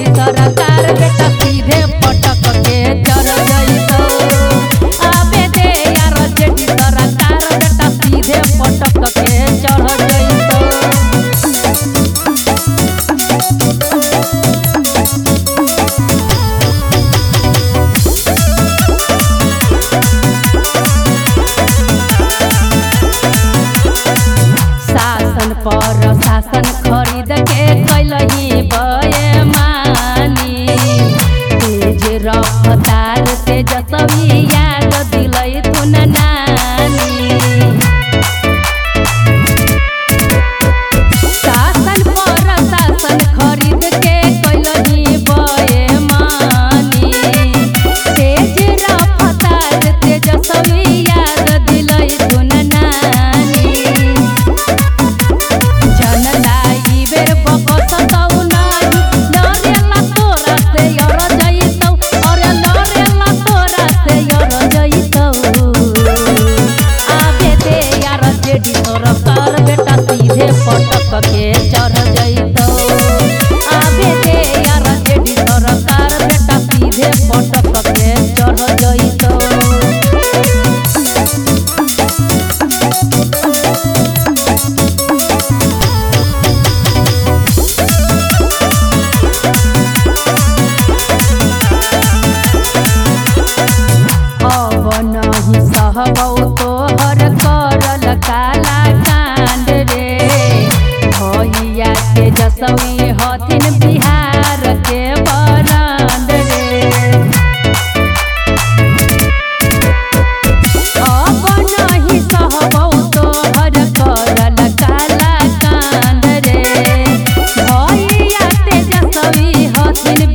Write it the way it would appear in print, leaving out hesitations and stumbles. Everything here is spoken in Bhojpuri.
सरकार बेटा सीधे पटक के चढ़ जइतो। आबे दे यार जेडी सरकार बेटा सीधे पटक के चढ़ जइतो। शासन पर शासन खरीद के कैलही बेईमानी। तेज रफ्तार तेजस्वी याद दिलै थुन नानी। शासन पर शासन खरीद के कैलही बेईमानी। तेज रफ्तार तेजस्वी याद दिलै थुन नानी। जनलाई बेर बकसतौ नाही लरेला तोरा से यर जइतौ। अरे लरेला तोरा से यर जइतौ। आबे दे यार जेडी सरकार बेटा सीधे पटक के चढ़ जइतौ। आबे दे यार जेडी सरकार बेटा सीधे पटक के चढ़ जइतौ। अब नहीं सहबौ तोहर करल काला कांड रे। भैया तेजस्वी हथिन बिहार के बरांड रे। अब नहीं सहबौ तोहर करल काला कांड रे। भैया तेजस्वी हथिन